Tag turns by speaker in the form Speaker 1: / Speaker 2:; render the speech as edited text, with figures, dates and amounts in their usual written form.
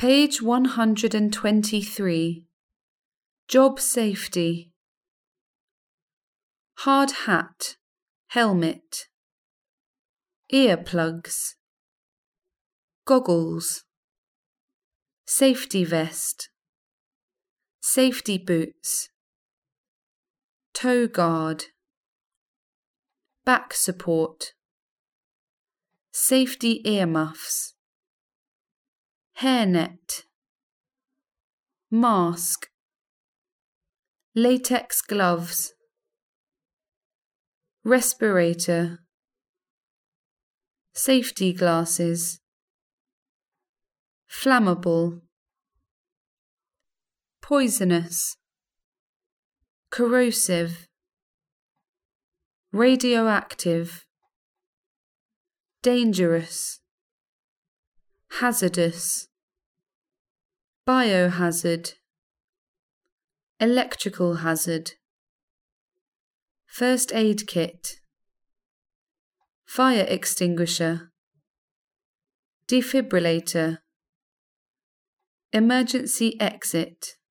Speaker 1: Page 123. Job safety. Hard hat, helmet. Earplugs. Goggles. Safety vest. Safety boots. Toe guard. Back support. Safety earmuffs. Hairnet. Mask. Latex gloves. Respirator. Safety glasses. Flammable. Poisonous. Corrosive. Radioactive. Dangerous. Hazardous. Biohazard. Electrical hazard. First aid kit. Fire extinguisher. Defibrillator. Emergency exit.